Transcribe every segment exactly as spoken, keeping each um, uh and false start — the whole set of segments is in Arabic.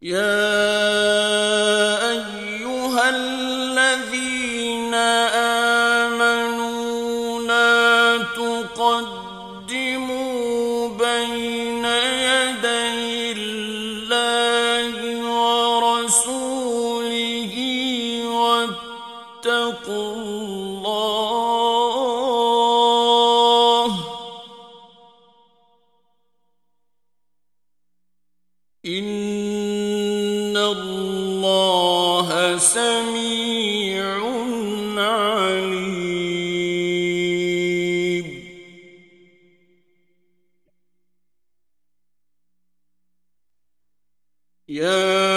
يَا أَيُّهَا الَّذِينَ آمَنُوا لَا تُقَدِّمُوا بَيْنَ يَدَيِ اللَّهِ وَرَسُولِهِ وَاتَّقُوا اللَّهَ ۚ إِنَّ اللَّهَ سَمِيعٌ عَلِيمٌ. يَا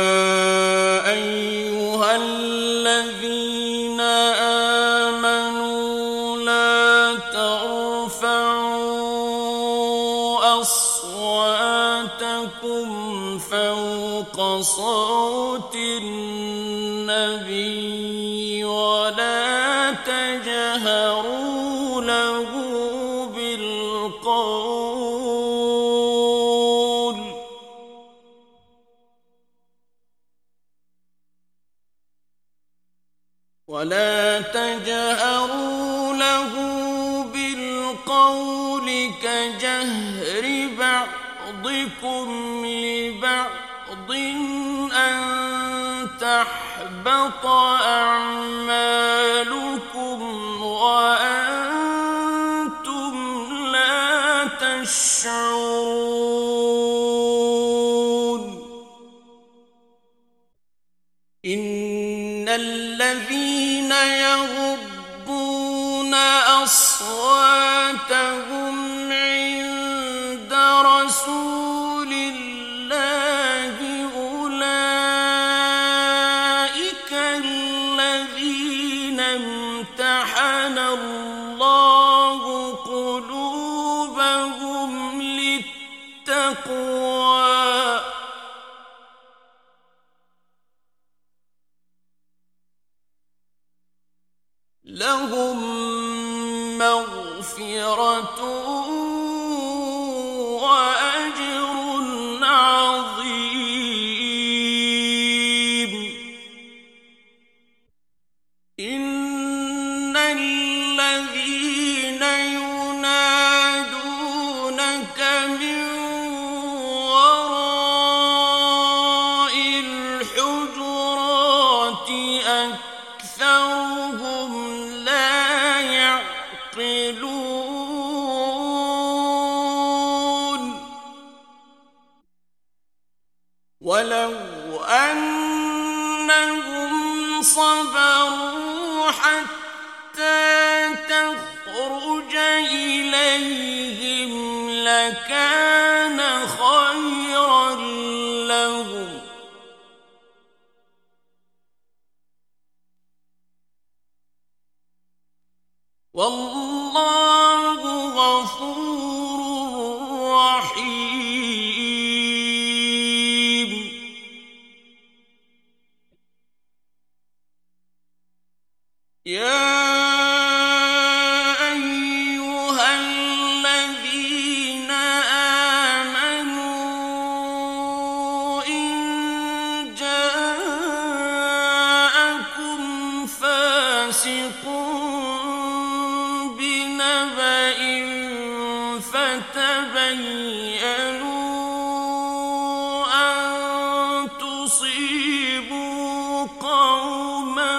أَيُّهَا الَّذِينَ آمَنُوا لَا تَرْفَعُوا أَصْوَاتَكُمْ فَوْقَ صَوْتِ النَّبِيِّ وَلَا تَجْهَرُوا لَهُ بِالْقَوْلِ وَلَا تَجْهَرُوا لَهُ بِالْقَوْلِ كَجَهْرِ بَعْضِكُمْ لِبَعْضٍ أَن تَحْبَطَ أَعْمَالُكُمْ وَأَنتُمْ لَا تَشْعُرُونَ. إِنَّ الَّذِينَ يَغُضُّونَ أَصْوَاتَهُمْ عِندَ رَسُولِ اللَّهِ أُولَٰئِكَ الَّذِينَ امْتَحَنَ اللَّهُ قُلُوبَهُمْ لِلتَّقْوَىٰ ۚ لَهُم مَّغْفِرَةٌ وَأَجْرٌ عَظِيمٌ. إِنَّ الَّذِينَ يُنَادُونَكَ مِن وَرَاءِ الْحُجُرَاتِ أَكْثَرُهُمْ لَا يَعْقِلُونَ. وَلَوْ أَنَّهُمْ صَبَرُوا حَتَّىٰ تَخْرُجَ إِلَيْهِمْ لَكَانَ خَيْرًا لَّهُمْ ۚ وَاللَّهُ غَفُورٌ رَّحِيمٌ. يَا أَيُّهَا الَّذِينَ آمَنُوا إِن جَاءَكُمْ فَاسِقٌ بِنَبَإٍ فَتَبَيَّنُوا أَن تُصِيبُوا قَوْمًا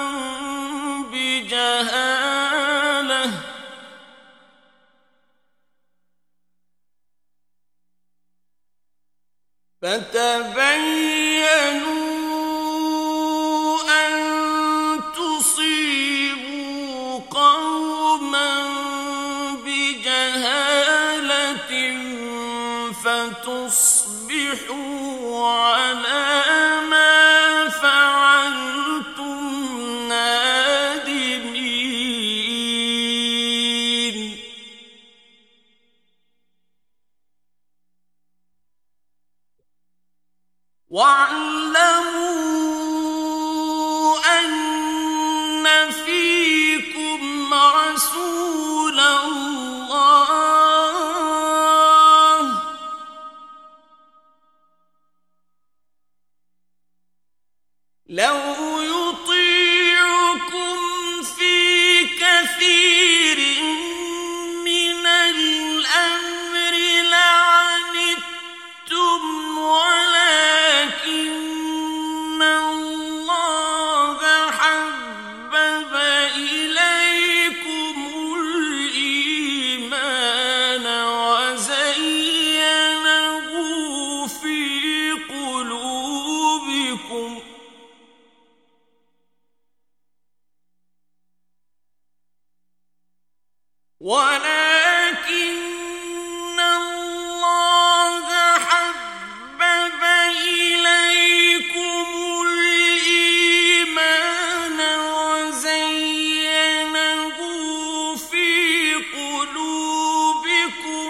بِجَهَالَةٍ فَتَبَيَّنُوا أَن تُصِيبُوا قَوْمًا بِجَهَالَةٍ فَتُصْبِحُوا عَلَىٰ مَا فَعَلْتُمْ نَادِمِينَ. وَاعْلَمُوا أَنَّ فِيكُمْ رَسُولَ اللَّهِ لو يطيعكم في كثير من الأمر لعنتم ولكن الله حبب إليكم الإيمان وزينه في قلوبكم ولكن الله حبب إليكم الإيمان وزينه في قلوبكم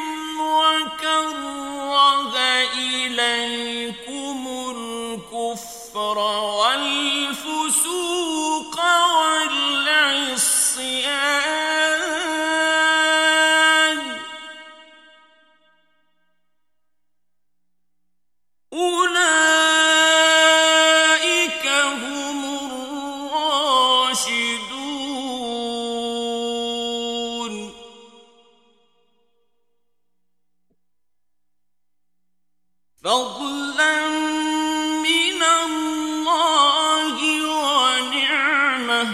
وكره إليكم الكفر والفسوق والعصيان أولئك هم الراشدون فضلا من الله ونعمة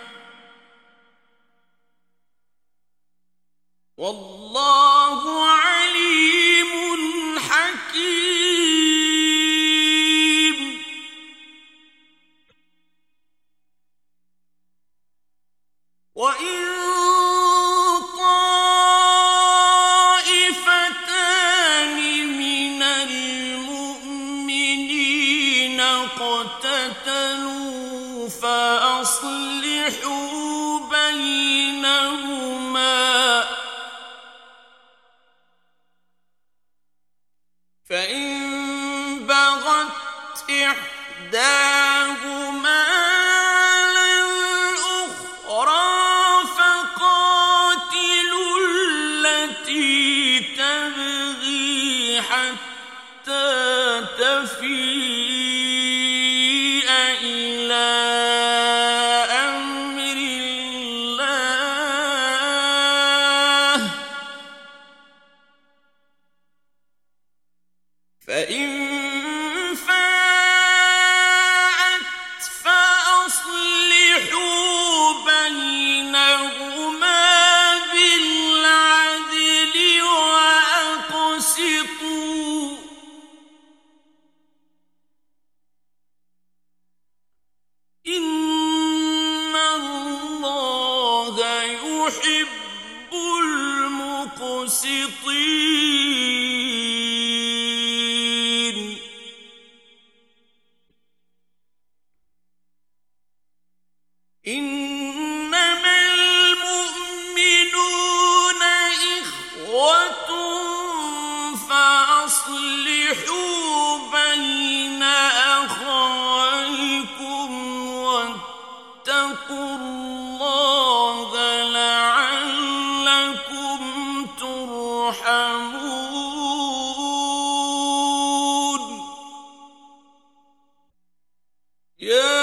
والله عليم حكيم وإن طائفتان من المؤمنين اقتتلوا فأصلحوا بينهما فإن بغت إحداهما على الأخرى فقاتلوا التي تبغي حتى تفيء إلى أمر الله فإن فاءت فأصلحوا بينهما بالعدل وأقسطوا إن الله يحب المقسطين إنما المؤمنون إخوة فأصلحوا بين أخويكم واتقوا الله لعلكم ترحمون يا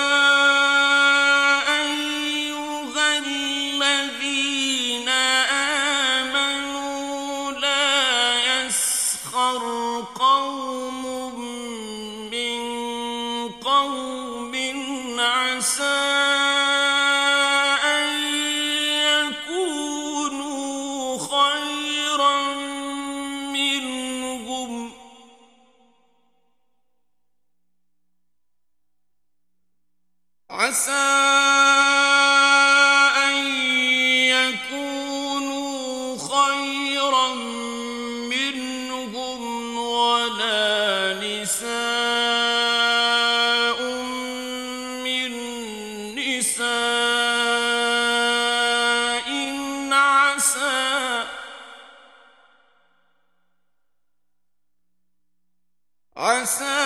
قوم من قوم عسى أن يكونوا خيرا منهم عسى أن يكونوا خيرا منهم ولا نساء من نساء عسى عسى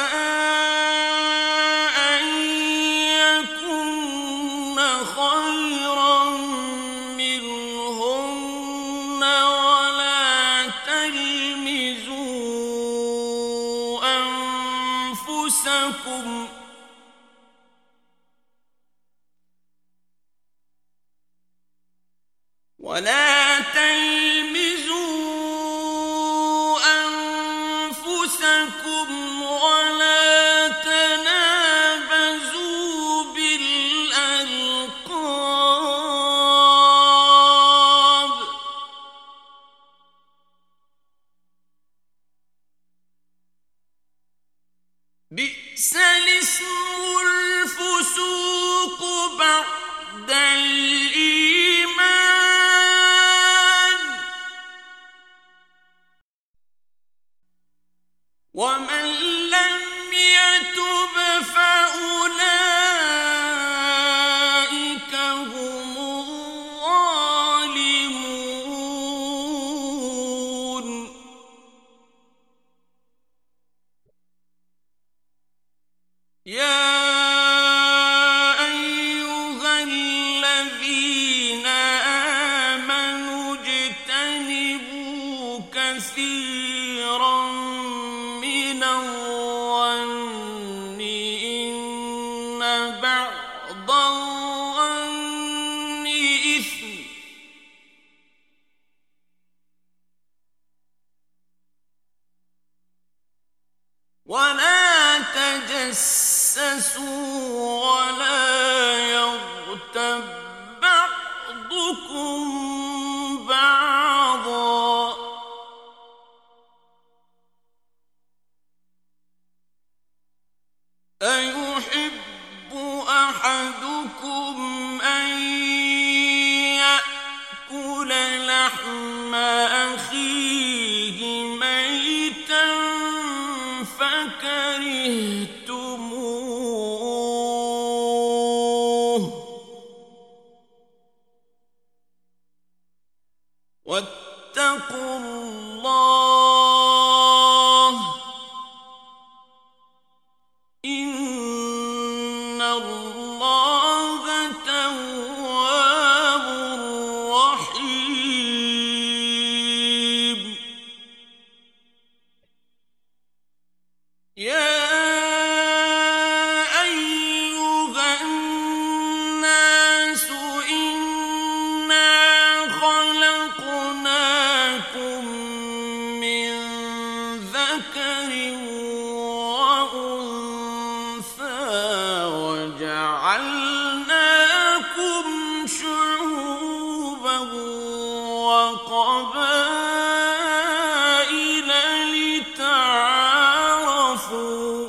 أن يكن خيرا منهن ولا تلمزوا أنفسكم ولا تنابزوا بالألقاب بئس الاسم الفسوق بعد الإيمان ومن لم يتب فأولئك هم الظالمون يا أيها الذين آمنوا اجتنبوا كثيرا من الظن إن بعض الظن إثم ولا تجسسوا ولا يغتب بعضكم بعضا أيحب أحدكم أن يأكل لحم أخيه ميتا فكرهتموه واتقوا الله إن الله تواب رحيم يا أيها الناس إنا خلقناكم من ذكر وأنثى وجعلناكم شعوبا وقبائل لتعارفوا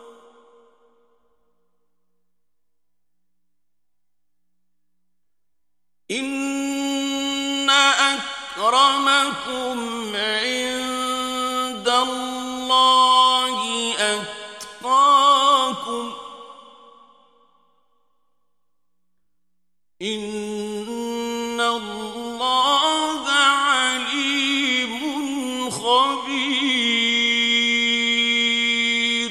إن أكرمكم عند الله أتقاكم إن الله عليم خبير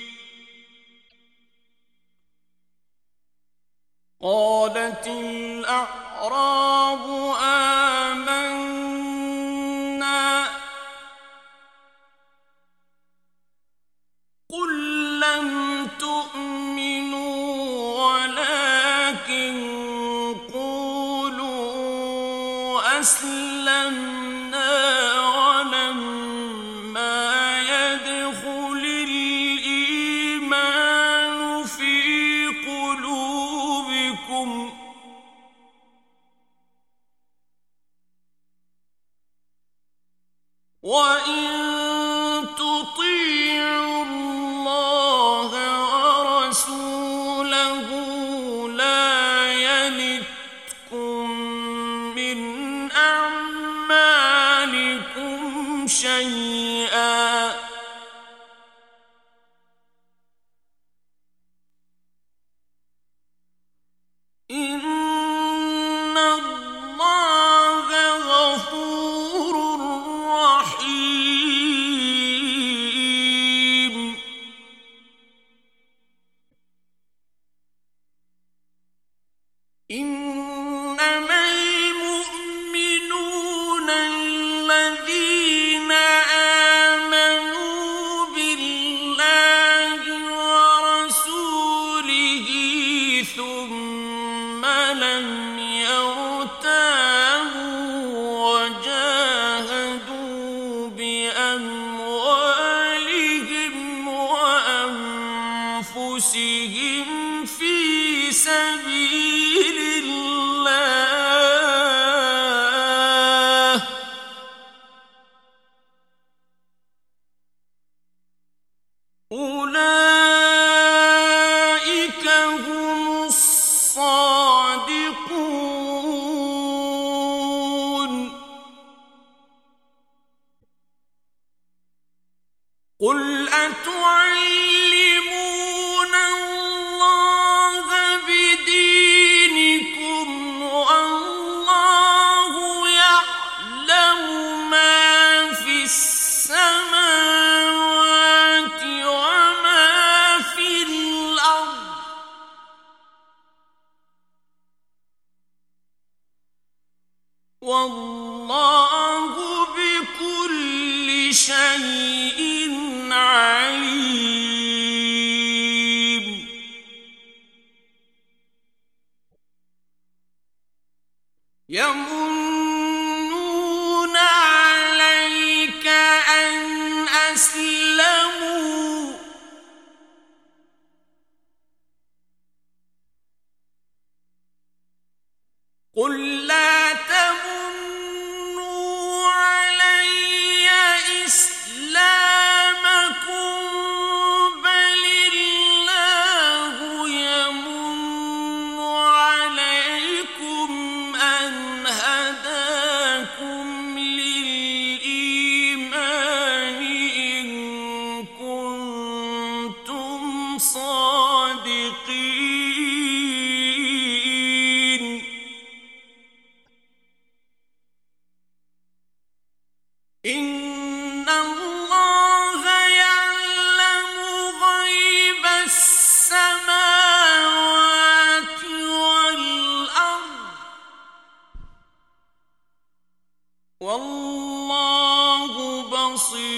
قالت الأعراب آمنا قل لم تؤمنوا ولكن قولوا أسلمنا ولما يدخل الإيمان في قلوبكم وإن تطيعوا الله ورسوله لا يلتكم من أعمالكم أنفسهم في سبيل الله أولئك هم الصادقون قل أتعلمون الله بدينكم والله يعلم ما في السماوات وما في الأرض والله بكل شيء عليم يمنون عليك أن أسلموا قل لا تمنوا علي إسلامكم بل الله يمن عليكم أن هداكم للإيمان إن كنتم صادقين إن الله يعلم غيب السماوات والأرض والله بصير